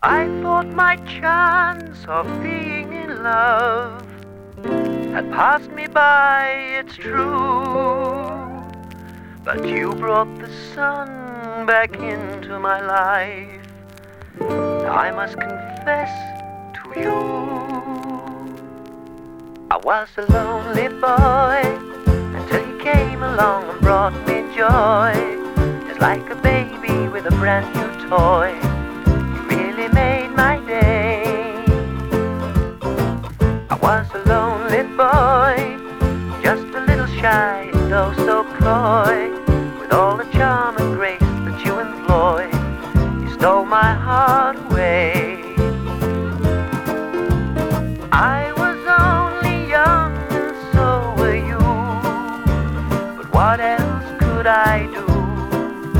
I thought my chance of being in love had passed me by, it's true. But you brought the sun back into my life. I must confess to you, I was a lonely boy until you came along and brought me joy. Just like a baby with a brand new toy, you really made my day. I was a lonely boy, just a little shy and oh so coy.